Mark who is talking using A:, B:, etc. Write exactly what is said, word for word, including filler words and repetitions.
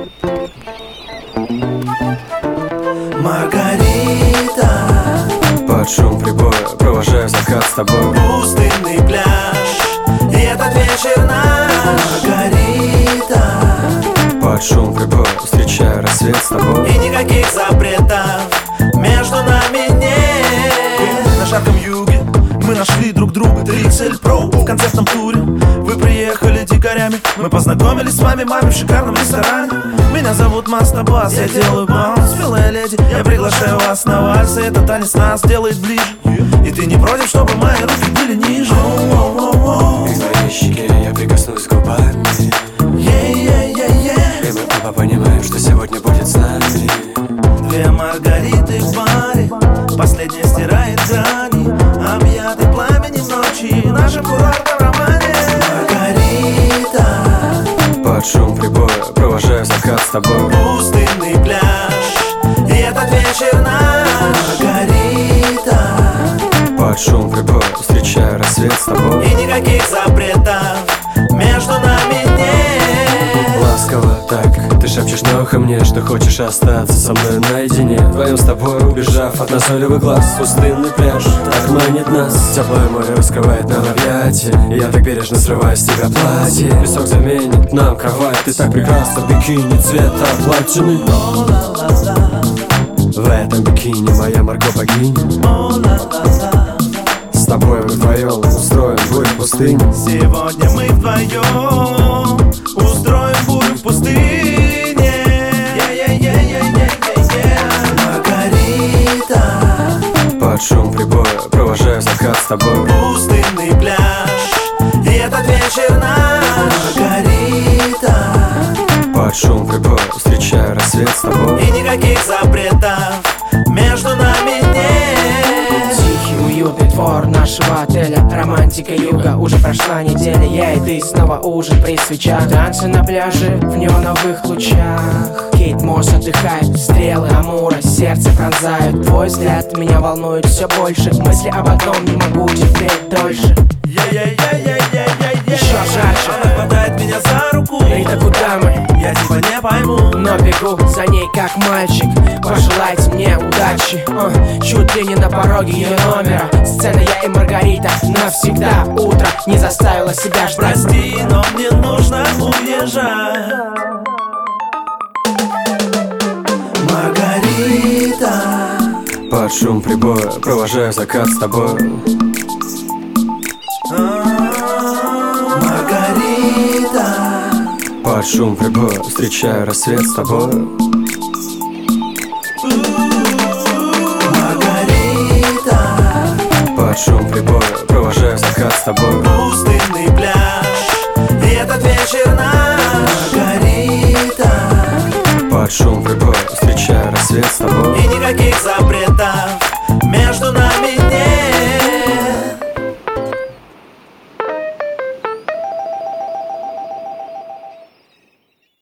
A: Маргарита,
B: под шум прибоя провожаю закат с тобой.
A: пустынный пляж, и этот вечер наш. Маргарита,
B: под шум прибоя встречаю рассвет с тобой.
A: и никаких запретов между нами нет. На жарком юге мы нашли друг друга. три икс эль Pro в концертном туре. Вы приехали дикарями, мы познакомились с вами, маме, в шикарном ресторане. Меня зовут Мастобас, я делаю баунс. Милая леди, я приглашаю вас на вальс, и этот танец нас делает ближе. И ты не против, чтобы мои руки были ниже?
B: И к твоей щеке я прикоснусь губами. И мы оба понимаем, что сегодня будет с нами.
A: Две Маргариты в баре, последняя стирает грани, объятый пламенем ночи, нашим курортном романе. Маргарита,
B: под шум прибоя провожаю закат с тобой.
A: пустынный пляж, и этот вечер наш. Маргарита,
B: под шум прибоя встречаю рассвет с тобой.
A: и никаких запретов между нами нет.
B: Ласково так ты шепчешь на ухо мне, что хочешь остаться со мной наедине. Вдвоем с тобой убежав от назойливых глаз. Пустынный пляж так манит нас. Теплое море раскрывает нам объятия, и я так бережно срываю с тебя платье. Песок заменит нам кровать. Ты так прекрасна в бикини цвета платины. В этом бикини моя Марго богиня. С тобой мы вдвоем устроим бурю в пустыне.
A: Сегодня мы вдвоем устроим бурю в пустыне. Маргарита,
B: под шум прибоя провожаю закат с тобой.
A: пустынный пляж, и этот вечер наш. Маргарита,
B: под шум прибоя встречаю рассвет с тобой.
A: и никаких запретов между нами нет.
C: Тихий, уютный двор нашего отеля, романтика юга. Уже прошла неделя, я и ты, снова ужин при свечах. Танцы на пляже в неоновых лучах. Кейт Мосс отдыхает, стрелы Амура сердце пронзают. Твой взгляд меня волнует все больше. Мысли об одном, не могу терпеть дольше. Еще жарче.
A: Она хватает меня за руку.
C: Рита, куда мы?
A: Я типа не пойму,
C: Но бегу за ней как мальчик. Пожелайте мне удачи. uh, Чуть ли не на пороге ее номера. Сцена я и Маргарита навсегда. Утро не заставило себя ждать.
A: прости, но мне нужно уезжать. Маргарита,
B: Под шум прибоя провожаю закат с тобой.
A: Маргарита,
B: Под шум прибоя встречаю рассвет с тобой.
A: Маргарита,
B: Под шум прибоя провожаю закат с тобой.
A: пустынный пляж, и этот вечер наш. Маргарита,
B: Под шум прибоя встречаю рассвет с тобой.